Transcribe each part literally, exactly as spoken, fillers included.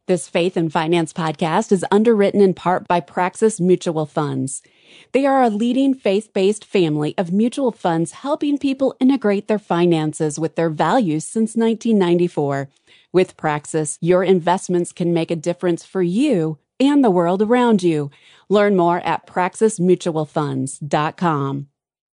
This Faith and Finance podcast is underwritten in part by Praxis Mutual Funds. They are a leading faith-based family of mutual funds helping people integrate their finances with their values since nineteen ninety-four. With Praxis, your investments can make a difference for you and the world around you. Learn more at praxis mutual funds dot com.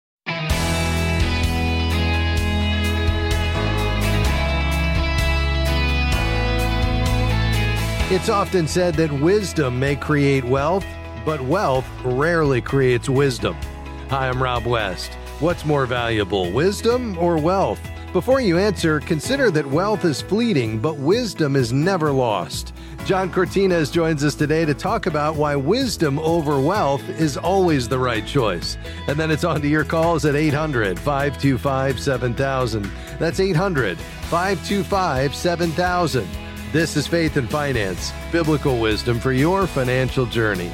It's often said that wisdom may create wealth, but wealth rarely creates wisdom. Hi, I'm Rob West. What's more valuable, wisdom or wealth? Before you answer, consider that wealth is fleeting, but wisdom is never lost. John Cortines joins us today to talk about why wisdom over wealth is always the right choice. And then it's on to your calls at eight hundred, five two five, seven thousand. That's eight hundred, five two five, seven thousand. This is Faith and Finance, biblical wisdom for your financial journey.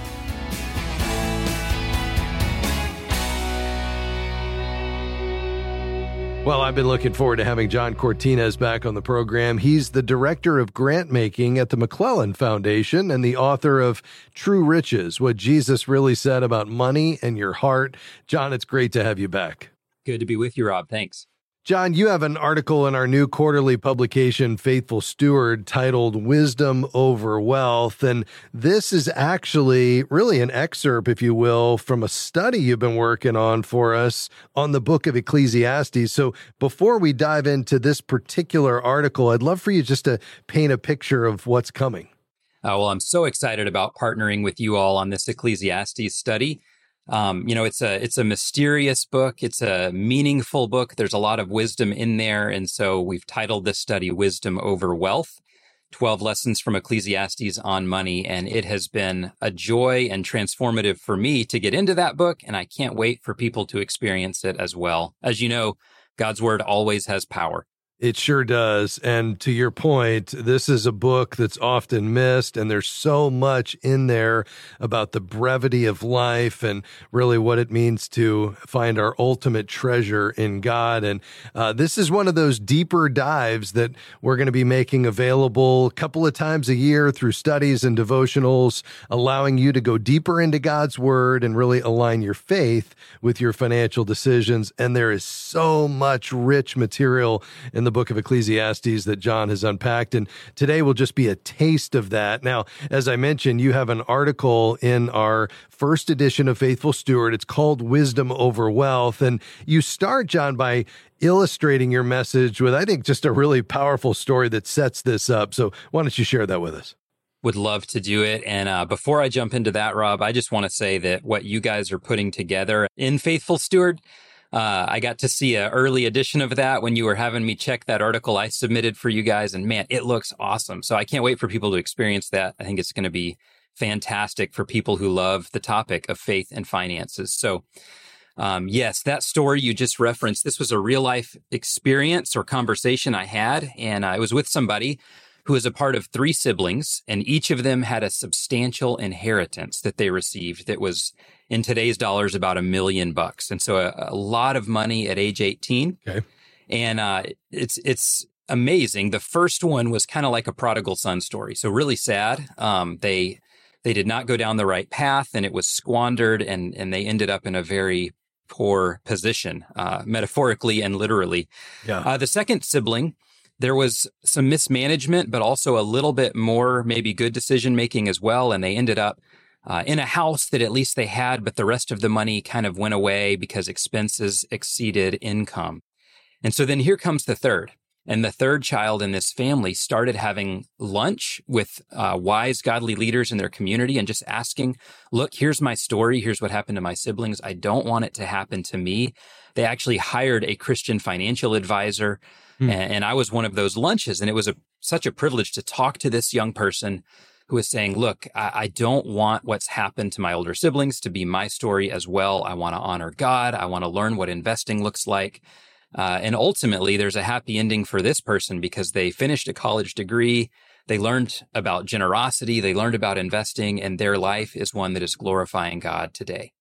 Well, I've been looking forward to having John Cortines back on the program. He's the director of grant making at the McClellan Foundation and the author of True Riches, What Jesus Really Said About Money and Your Heart. John, it's great to have you back. Good to be with you, Rob. Thanks. John, you have an article in our new quarterly publication, Faithful Steward, titled Wisdom Over Wealth. And this is actually really an excerpt, if you will, from a study you've been working on for us on the book of Ecclesiastes. So before we dive into this particular article, I'd love for you just to paint a picture of what's coming. Uh, well, I'm so excited about partnering with you all on this Ecclesiastes study. Um, you know, it's a it's a mysterious book. It's a meaningful book. There's a lot of wisdom in there. And so we've titled this study Wisdom Over Wealth, twelve Lessons from Ecclesiastes on Money. And it has been a joy and transformative for me to get into that book. And I can't wait for people to experience it as well. As you know, God's word always has power. It sure does. And to your point, this is a book that's often missed, and there's so much in there about the brevity of life and really what it means to find our ultimate treasure in God. And uh, this is one of those deeper dives that we're going to be making available a couple of times a year through studies and devotionals, allowing you to go deeper into God's word and really align your faith with your financial decisions. And there is so much rich material in the book of Ecclesiastes that John has unpacked. And today will just be a taste of that. Now, as I mentioned, you have an article in our first edition of Faithful Steward. It's called Wisdom Over Wealth. And you start, John, by illustrating your message with, I think, just a really powerful story that sets this up. So why don't you share that with us? Would love to do it. And uh, before I jump into that, Rob, I just want to say that what you guys are putting together in Faithful Steward, Uh, I got to see an early edition of that when you were having me check that article I submitted for you guys. And man, it looks awesome. So I can't wait for people to experience that. I think it's going to be fantastic for people who love the topic of faith and finances. So um, yes, that story you just referenced, this was a real life experience or conversation I had. And I was with somebody who was a part of three siblings, and each of them had a substantial inheritance that they received that was, in today's dollars, about a million bucks. And so a, a lot of money at age eighteen. Okay. And uh, it's it's amazing. The first one was kind of like a prodigal son story. So really sad. Um, they they did not go down the right path, and it was squandered, and, and they ended up in a very poor position, uh, metaphorically and literally. Yeah. Uh, the second sibling, there was some mismanagement, but also a little bit more maybe good decision-making as well. And they ended up uh, in a house that at least they had, but the rest of the money kind of went away because expenses exceeded income. And so then here comes the third. And the third child in this family started having lunch with uh, wise, godly leaders in their community and just asking, look, here's my story. Here's what happened to my siblings. I don't want it to happen to me. They actually hired a Christian financial advisor. Hmm. And, and I was one of those lunches. And it was a, such a privilege to talk to this young person who was saying, look, I, I don't want what's happened to my older siblings to be my story as well. I want to honor God. I want to learn what investing looks like. Uh, and ultimately, there's a happy ending for this person because they finished a college degree. They learned about generosity. They learned about investing, and their life is one that is glorifying God today.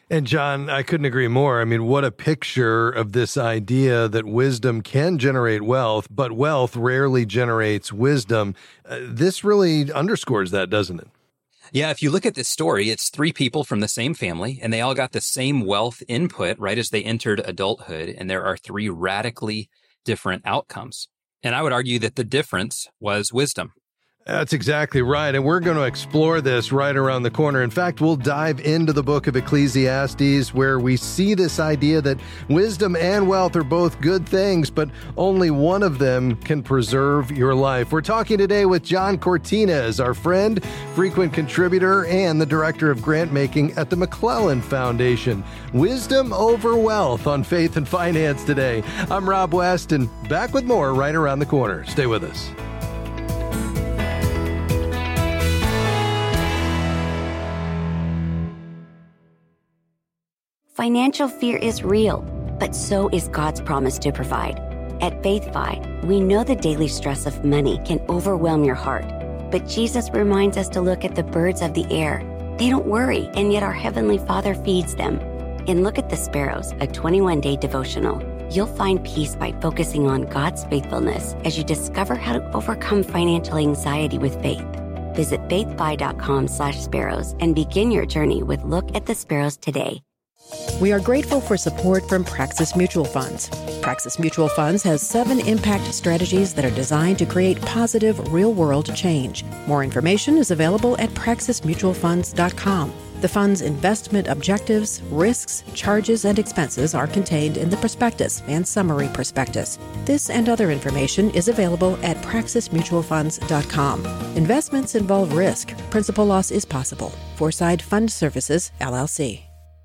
And John, I couldn't agree more. I mean, what a picture of this idea that wisdom can generate wealth, but wealth rarely generates wisdom. Uh, this really underscores that, doesn't it? Yeah, if you look at this story, it's three people from the same family, and they all got the same wealth input right as they entered adulthood, and there are three radically different outcomes. And I would argue that the difference was wisdom. That's exactly right. And we're going to explore this right around the corner. In fact, we'll dive into the book of Ecclesiastes, where we see this idea that wisdom and wealth are both good things, but only one of them can preserve your life. We're talking today with John Cortines, our friend, frequent contributor, and the director of grant making at the McClellan Foundation. Wisdom over wealth on Faith and Finance today. I'm Rob West, and back with more right around the corner. Stay with us. Financial fear is real, but so is God's promise to provide. At FaithFi, we know the daily stress of money can overwhelm your heart, but Jesus reminds us to look at the birds of the air. They don't worry, and yet our Heavenly Father feeds them. In Look at the Sparrows, a twenty-one day devotional, you'll find peace by focusing on God's faithfulness as you discover how to overcome financial anxiety with faith. Visit faithfi.com slash sparrows and begin your journey with Look at the Sparrows today. We are grateful for support from Praxis Mutual Funds. Praxis Mutual Funds has seven impact strategies that are designed to create positive, real-world change. More information is available at praxis mutual funds dot com. The fund's investment objectives, risks, charges, and expenses are contained in the prospectus and summary prospectus. This and other information is available at praxis mutual funds dot com. Investments involve risk. Principal loss is possible. Foreside Fund Services, L L C.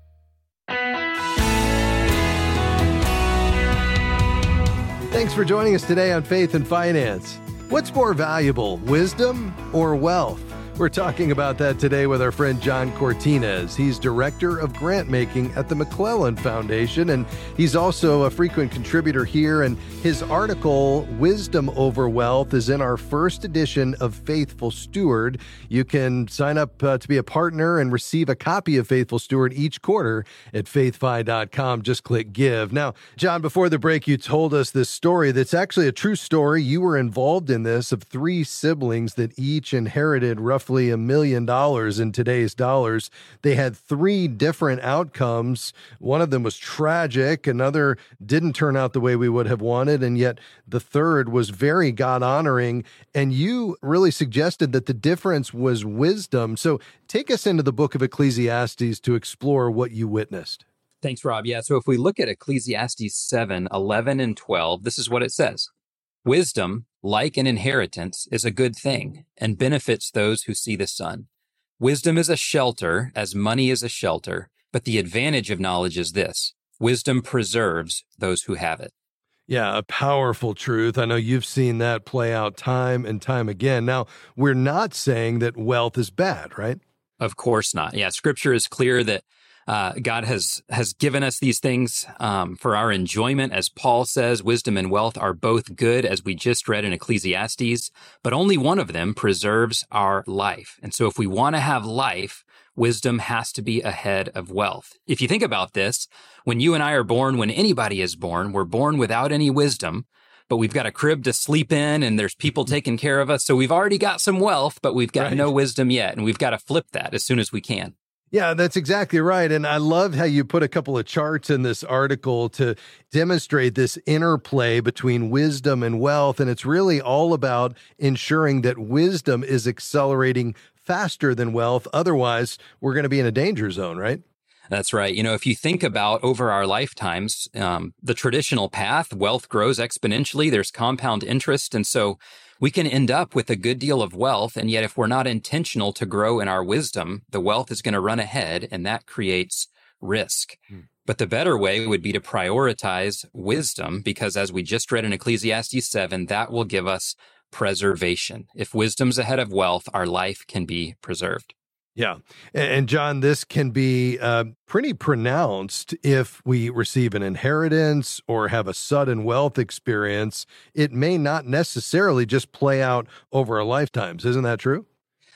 Thanks for joining us today on Faith and Finance. What's more valuable, wisdom or wealth? We're talking about that today with our friend John Cortines. He's director of grant making at the McClellan Foundation, and he's also a frequent contributor here. And his article, Wisdom Over Wealth, is in our first edition of Faithful Steward. You can sign up uh, to be a partner and receive a copy of Faithful Steward each quarter at faithfi dot com. Just click give. Now, John, before the break, you told us this story that's actually a true story. You were involved in this, of three siblings that each inherited roughly a million dollars in today's dollars. They had three different outcomes. One of them was tragic. Another didn't turn out the way we would have wanted. And yet the third was very God-honoring. And you really suggested that the difference was wisdom. So take us into the book of Ecclesiastes to explore what you witnessed. Thanks, Rob. Yeah, so if we look at Ecclesiastes seven, eleven, and twelve, this is what it says. Wisdom, like an inheritance, is a good thing and benefits those who see the sun. Wisdom is a shelter, as money is a shelter, but the advantage of knowledge is this: wisdom preserves those who have it. Yeah, a powerful truth. I know you've seen that play out time and time again. Now, we're not saying that wealth is bad, right? Of course not. Yeah, Scripture is clear that Uh, God has has given us these things um, for our enjoyment. As Paul says, wisdom and wealth are both good, as we just read in Ecclesiastes, but only one of them preserves our life. And so if we want to have life, wisdom has to be ahead of wealth. If you think about this, when you and I are born, when anybody is born, we're born without any wisdom, but we've got a crib to sleep in and there's people taking care of us. So we've already got some wealth, but we've got right. no wisdom yet. And we've got to flip that as soon as we can. Yeah, that's exactly right. And I love how you put a couple of charts in this article to demonstrate this interplay between wisdom and wealth. And it's really all about ensuring that wisdom is accelerating faster than wealth. Otherwise, we're going to be in a danger zone, right? That's right. You know, if you think about over our lifetimes, um, the traditional path, wealth grows exponentially. There's compound interest. And so we can end up with a good deal of wealth. And yet, if we're not intentional to grow in our wisdom, the wealth is going to run ahead, and that creates risk. Hmm. But the better way would be to prioritize wisdom, because as we just read in Ecclesiastes seven, that will give us preservation. If wisdom's ahead of wealth, our life can be preserved. Yeah. And John, this can be uh, pretty pronounced if we receive an inheritance or have a sudden wealth experience. It may not necessarily just play out over our lifetimes. Isn't that true?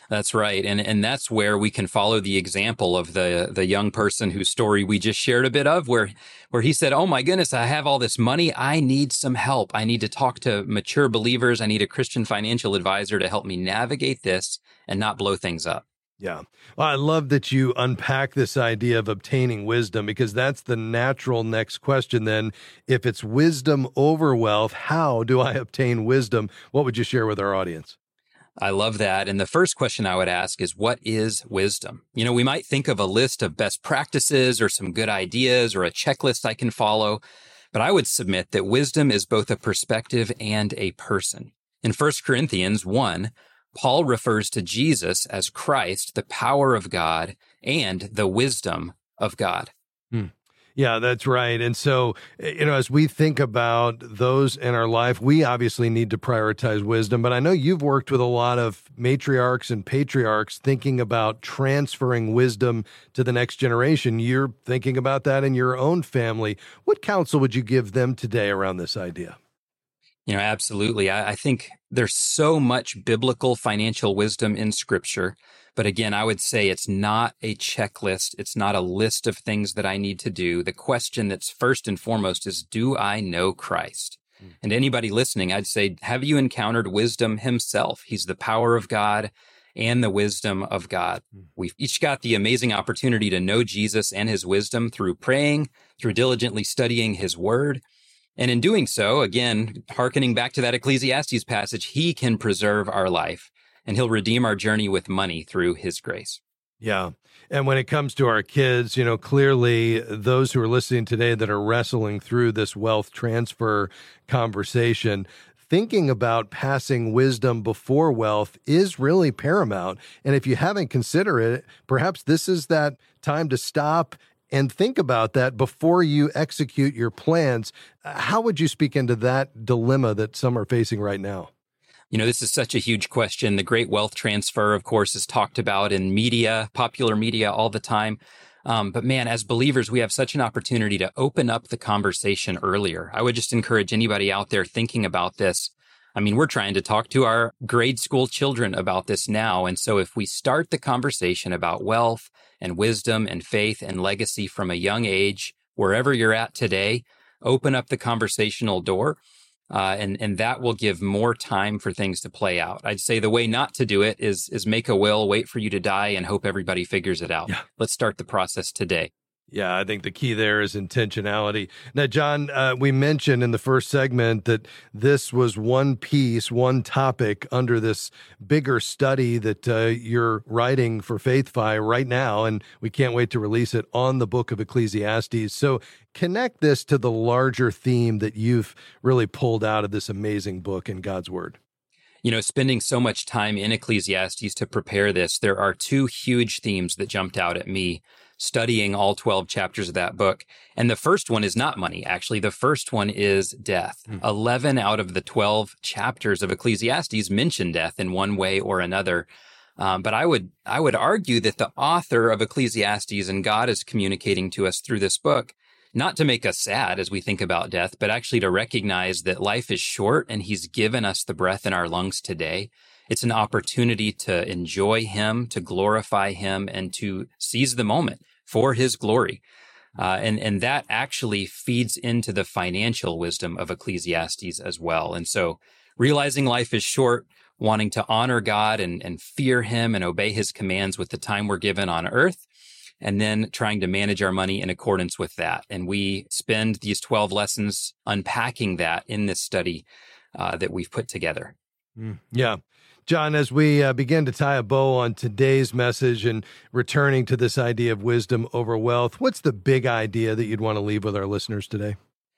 That's right. And and that's where we can follow the example of the the young person whose story we just shared a bit of, where where he said, oh my goodness, I have all this money. I need some help. I need to talk to mature believers. I need a Christian financial advisor to help me navigate this and not blow things up. Yeah. Well, I love that you unpack this idea of obtaining wisdom, because that's the natural next question then. If it's wisdom over wealth, how do I obtain wisdom? What would you share with our audience? I love that. And the first question I would ask is, what is wisdom? You know, we might think of a list of best practices or some good ideas or a checklist I can follow, but I would submit that wisdom is both a perspective and a person. In First Corinthians one, Paul refers to Jesus as Christ, the power of God, and the wisdom of God. Hmm. Yeah, that's right. And so, you know, as we think about those in our life, we obviously need to prioritize wisdom. But I know you've worked with a lot of matriarchs and patriarchs thinking about transferring wisdom to the next generation. You're thinking about that in your own family. What counsel would you give them today around this idea? You know, absolutely. I, I think there's so much biblical financial wisdom in Scripture. But again, I would say it's not a checklist. It's not a list of things that I need to do. The question that's first and foremost is, do I know Christ? Mm. And anybody listening, I'd say, have you encountered wisdom himself? He's the power of God and the wisdom of God. Mm. We've each got the amazing opportunity to know Jesus and his wisdom through praying, through diligently studying his word. And in doing so, again, hearkening back to that Ecclesiastes passage, he can preserve our life. And he'll redeem our journey with money through his grace. Yeah. And when it comes to our kids, you know, clearly those who are listening today that are wrestling through this wealth transfer conversation, thinking about passing wisdom before wealth is really paramount. And if you haven't considered it, perhaps this is that time to stop and think about that before you execute your plans. How would you speak into that dilemma that some are facing right now? You know, this is such a huge question. The great wealth transfer, of course, is talked about in media, popular media all the time. Um, but man, as believers, we have such an opportunity to open up the conversation earlier. I would just encourage anybody out there thinking about this. I mean, we're trying to talk to our grade school children about this now. And so if we start the conversation about wealth and wisdom and faith and legacy from a young age, wherever you're at today, open up the conversational door. Uh, and, and that will give more time for things to play out. I'd say the way not to do it is, is make a will, wait for you to die, and hope everybody figures it out. Yeah. Let's start the process today. Yeah, I think the key there is intentionality. Now, John, uh, we mentioned in the first segment that this was one piece, one topic under this bigger study that uh, you're writing for FaithFi right now, and we can't wait to release it on the book of Ecclesiastes. So connect this to the larger theme that you've really pulled out of this amazing book in God's Word. You know, spending so much time in Ecclesiastes to prepare this, there are two huge themes that jumped out at me studying all twelve chapters of that book. And the first one is not money. Actually, the first one is death. Mm. eleven out of the twelve chapters of Ecclesiastes mention death in one way or another. Um, but I would I would argue that the author of Ecclesiastes and God is communicating to us through this book, not to make us sad as we think about death, but actually to recognize that life is short and he's given us the breath in our lungs today. It's an opportunity to enjoy him, to glorify him, and to seize the moment for his glory. Uh, and, and that actually feeds into the financial wisdom of Ecclesiastes as well. And so realizing life is short, wanting to honor God and, and fear him and obey his commands with the time we're given on earth, and then trying to manage our money in accordance with that. And we spend these twelve lessons unpacking that in this study uh, that we've put together. Mm, yeah. John, as we uh, begin to tie a bow on today's message and returning to this idea of wisdom over wealth, what's the big idea that you'd want to leave with our listeners today?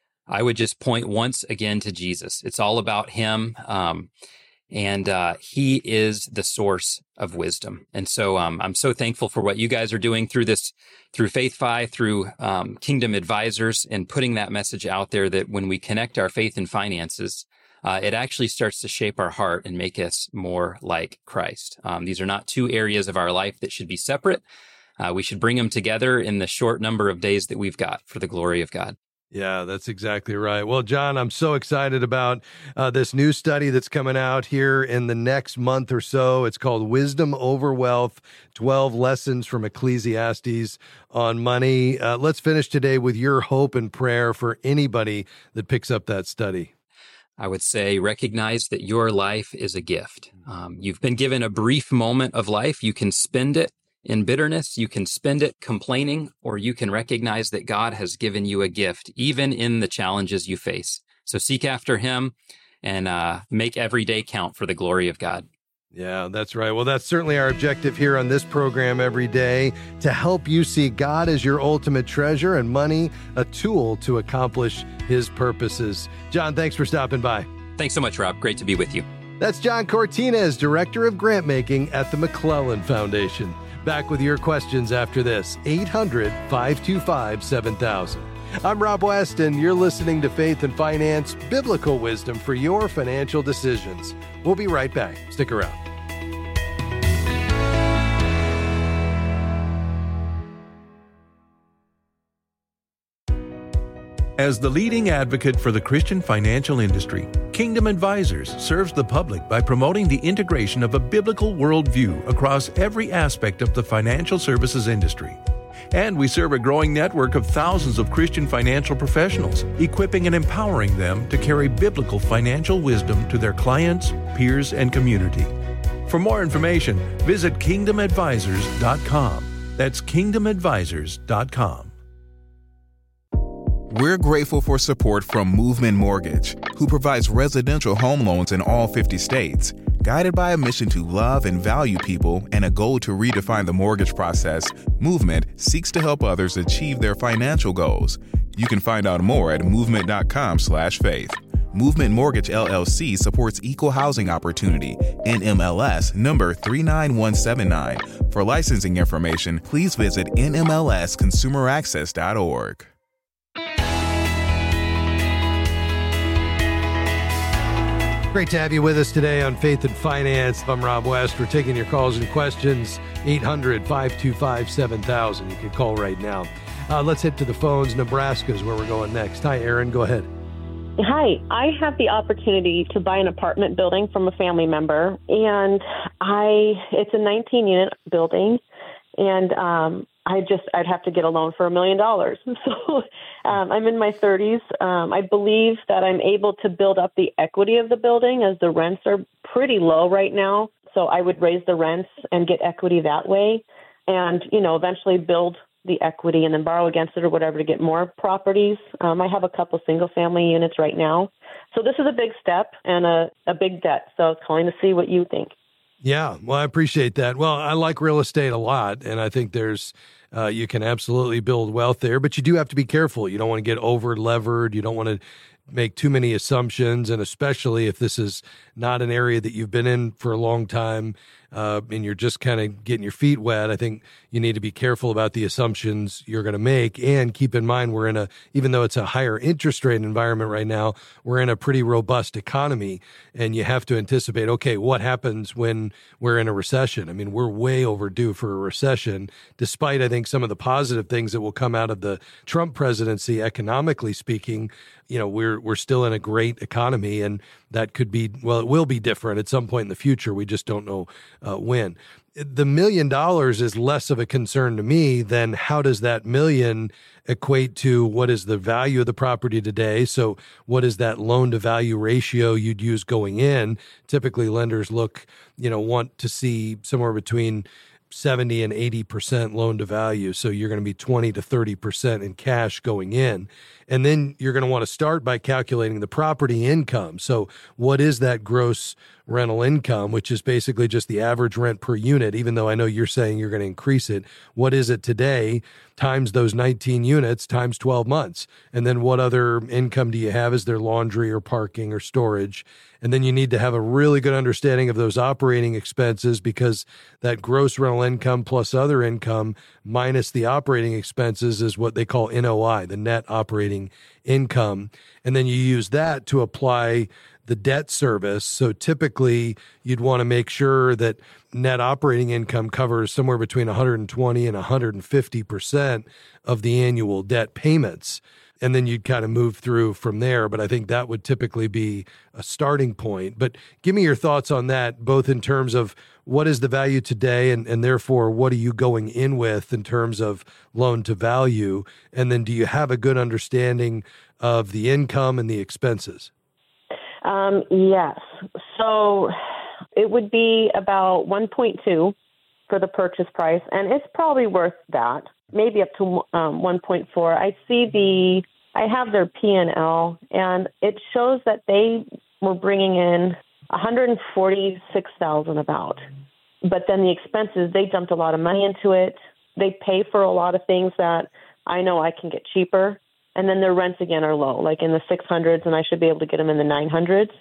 I would just point once again to Jesus. It's all about him. Um, and uh, he is the source of wisdom. And so um, I'm so thankful for what you guys are doing through this, through FaithFi, through um, Kingdom Advisors, and putting that message out there that when we connect our faith and finances, Uh, it actually starts to shape our heart and make us more like Christ. Um, these are not two areas of our life that should be separate. Uh, we should bring them together in the short number of days that we've got for the glory of God. Yeah, that's exactly right. Well, John, I'm so excited about uh, this new study that's coming out here in the next month or so. It's called Wisdom Over Wealth, twelve Lessons from Ecclesiastes on Money. Uh, let's finish today with your hope and prayer for anybody that picks up that study. I would say recognize that your life is a gift. Um, you've been given a brief moment of life. You can spend it in bitterness, you can spend it complaining, or you can recognize that God has given you a gift, even in the challenges you face. So seek after him and uh, make every day count for the glory of God. Yeah, that's right. Well, that's certainly our objective here on this program every day, to help you see God as your ultimate treasure and money a tool to accomplish his purposes. John, thanks for stopping by. Thanks so much, Rob. Great to be with you. That's John Cortines, Director of Grant Making at the McClellan Foundation. Back with your questions after this, eight hundred, five two five, seven thousand. I'm Rob West, and you're listening to Faith and Finance, biblical wisdom for your financial decisions. We'll be right back. Stick around. As the leading advocate for the Christian financial industry, Kingdom Advisors serves the public by promoting the integration of a biblical worldview across every aspect of the financial services industry. And we serve a growing network of thousands of Christian financial professionals, equipping and empowering them to carry biblical financial wisdom to their clients, peers, and community. For more information, visit kingdom advisors dot com. That's kingdom advisors dot com. We're grateful for support from Movement Mortgage, who provides residential home loans in all fifty states. Guided by a mission to love and value people and a goal to redefine the mortgage process, Movement seeks to help others achieve their financial goals. You can find out more at movement dot com slash faith. Movement Mortgage L L C supports equal housing opportunity, N M L S number three nine one seven nine. For licensing information, please visit N M L S consumer access dot org. Great to have you with us today on Faith and Finance. I'm Rob West. We're taking your calls and questions, eight hundred, five two five, seven thousand. You can call right now. Uh, let's hit to the phones. Nebraska is where we're going next. Hi, Aaron. Go ahead. Hi. I have the opportunity to buy an apartment building from a family member, and I it's a nineteen-unit building, and um, I just I'd have to get a loan for a million dollars. So um, I'm in my thirties. Um, I believe that I'm able to build up the equity of the building, as the rents are pretty low right now. So I would raise the rents and get equity that way, and you know eventually build the equity and then borrow against it or whatever to get more properties. Um, I have a couple single family units right now. So this is a big step and a, a big debt. So I was calling to see what you think. Yeah, well, I appreciate that. Well, I like real estate a lot, and I think there's uh, you can absolutely build wealth there, but you do have to be careful. You don't want to get over levered. You don't want to make too many assumptions, and especially if this is not an area that you've been in for a long time, uh, and you're just kind of getting your feet wet, I think you need to be careful about the assumptions you're going to make. And keep in mind, we're in a, even though it's a higher interest rate environment right now, we're in a pretty robust economy, and you have to anticipate, okay, what happens when we're in a recession? I mean, we're way overdue for a recession, despite, I think, some of the positive things that will come out of the Trump presidency, economically speaking. You know, we're we're still in a great economy, and that could be, well, it will be different at some point in the future. We just don't know uh, when. The million dollars is less of a concern to me than how does that million equate to what is the value of the property today? So what is that loan to value ratio you'd use going in? Typically lenders look, you know, want to see somewhere between seventy and eighty percent loan to value. So you're going to be twenty to thirty percent in cash going in. And then you're going to want to start by calculating the property income. So what is that gross rental income, which is basically just the average rent per unit, even though I know you're saying you're going to increase it. What is it today times those nineteen units times twelve months? And then what other income do you have? Is there laundry or parking or storage? And then you need to have a really good understanding of those operating expenses, because that gross rental income plus other income minus the operating expenses is what they call N O I, the net operating income. And then you use that to apply the debt service. So typically you'd want to make sure that net operating income covers somewhere between one hundred twenty and one hundred fifty percent of the annual debt payments. and then you'd kind of move through from there. But I think that would typically be a starting point. But give me your thoughts on that, both in terms of what is the value today, and, and therefore what are you going in with in terms of loan to value? And then do you have a good understanding of the income and the expenses? Um, yes. So it would be about one point two for the purchase price, and it's probably worth that, maybe up to um, one point four. I see the, I have their P and L, and it shows that they were bringing in one hundred forty-six thousand dollars about. But then the expenses, they dumped a lot of money into it. They pay for a lot of things that I know I can get cheaper. And then their rents, again, are low, like in the six hundreds, and I should be able to get them in the nine hundreds.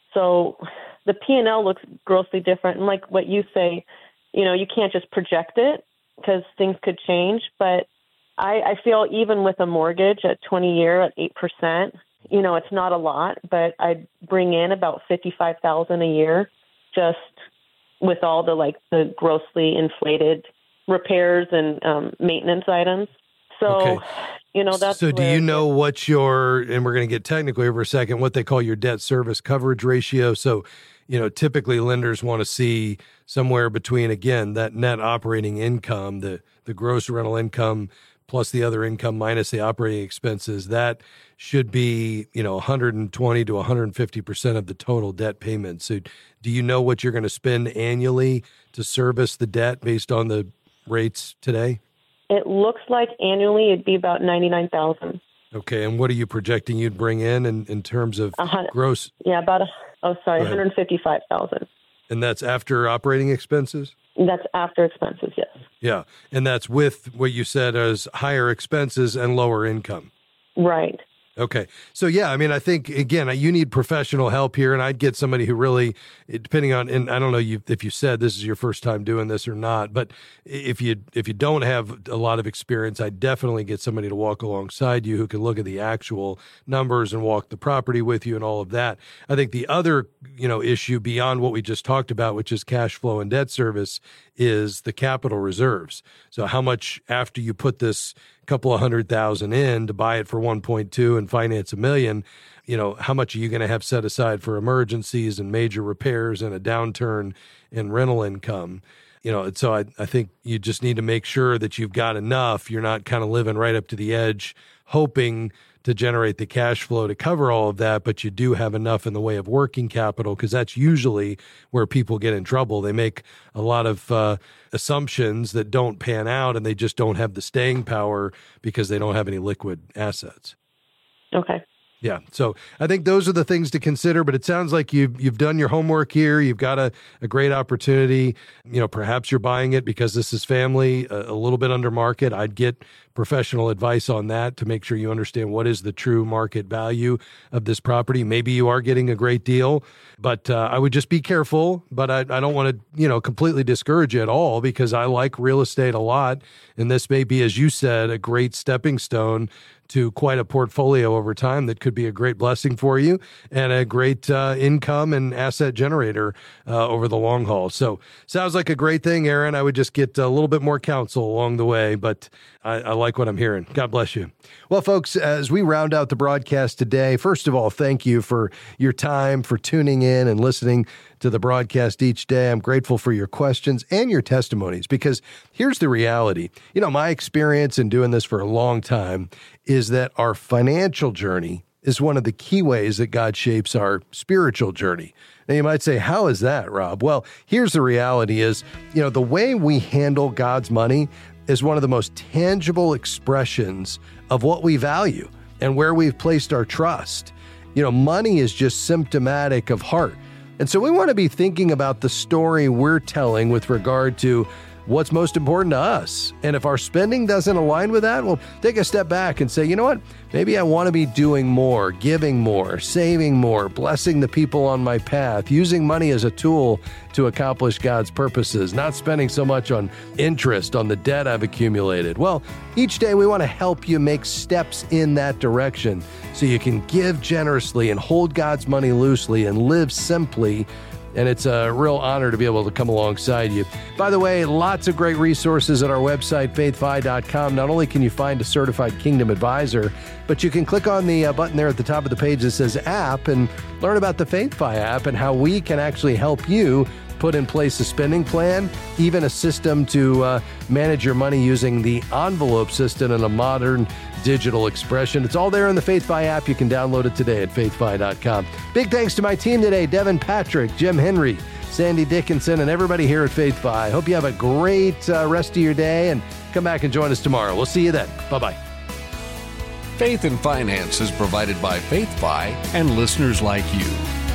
So the P and L looks grossly different. And like what you say, you know, you can't just project it because things could change. But I, I feel even with a mortgage at twenty year at eight percent, you know, it's not a lot, but I'd bring in about fifty-five thousand dollars a year just with all the like the grossly inflated repairs and um, maintenance items. So, okay. you know, that's so do you know what your, and we're going to get technical here for a second, what they call your debt service coverage ratio. So, you know, typically lenders want to see somewhere between, again, that net operating income, the, the gross rental income plus the other income minus the operating expenses. That should be, you know, one hundred twenty to one hundred fifty percent of the total debt payment. So do you know what you're going to spend annually to service the debt based on the rates today? It looks like annually it'd be about ninety-nine thousand dollars. Okay, and what are you projecting you'd bring in in, in terms of gross? Yeah, about, a, oh, sorry, one hundred fifty-five thousand dollars. And that's after operating expenses? That's after expenses, yes. Yeah, and that's with what you said as higher expenses and lower income. Right. Okay. So, yeah, I mean, I think, again, you need professional help here, and I'd get somebody who really, depending on, and I don't know you, if you said this is your first time doing this or not, but if you if you don't have a lot of experience, I'd definitely get somebody to walk alongside you who can look at the actual numbers and walk the property with you and all of that. I think the other, you know, issue beyond what we just talked about, which is cash flow and debt service, is the capital reserves. So how much after you put this couple of hundred thousand in to buy it for one point two and finance a million, you know, how much are you going to have set aside for emergencies and major repairs and a downturn in rental income? You know, and so I, I think you just need to make sure that you've got enough. You're not kind of living right up to the edge, hoping to generate the cash flow to cover all of that, but you do have enough in the way of working capital, because that's usually where people get in trouble. They make a lot of uh, assumptions that don't pan out, and they just don't have the staying power because they don't have any liquid assets. Okay. Yeah. So I think those are the things to consider, but it sounds like you've, you've done your homework here. You've got a, a great opportunity. You know, perhaps you're buying it because this is family, a, a little bit under market. I'd get professional advice on that to make sure you understand what is the true market value of this property. Maybe you are getting a great deal, but uh, I would just be careful. But I, I don't want to, you know, completely discourage you at all, because I like real estate a lot. And this may be, as you said, a great stepping stone to quite a portfolio over time that could be a great blessing for you and a great uh, income and asset generator uh, over the long haul. So sounds like a great thing, Aaron. I would just get a little bit more counsel along the way, but I, I like what I'm hearing. God bless you. Well, folks, as we round out the broadcast today, first of all, thank you for your time, for tuning in and listening to the broadcast each day. I'm grateful for your questions and your testimonies, because here's the reality. You know, my experience in doing this for a long time is that our financial journey is one of the key ways that God shapes our spiritual journey. Now, you might say, how is that, Rob? Well, here's the reality is, you know, the way we handle God's money is one of the most tangible expressions of what we value and where we've placed our trust. You know, money is just symptomatic of heart. And so we want to be thinking about the story we're telling with regard to what's most important to us. And if our spending doesn't align with that, well, take a step back and say, you know what? Maybe I want to be doing more, giving more, saving more, blessing the people on my path, using money as a tool to accomplish God's purposes, not spending so much on interest on the debt I've accumulated. Well, each day we want to help you make steps in that direction so you can give generously and hold God's money loosely and live simply and it's a real honor to be able to come alongside you. By the way, lots of great resources at our website, faith fi dot com. Not only can you find a certified Kingdom advisor, but you can click on the uh, button there at the top of the page that says app and learn about the FaithFi app and how we can actually help you put in place a spending plan, even a system to uh, manage your money using the envelope system in a modern digital expression. It's all there in the FaithFi app. You can download it today at faith fi dot com. Big thanks to my team today, Devin Patrick, Jim Henry, Sandy Dickinson, and everybody here at FaithFi. Hope you have a great uh, rest of your day, and come back and join us tomorrow. We'll see you then. Bye-bye. Faith and Finance is provided by FaithFi and listeners like you.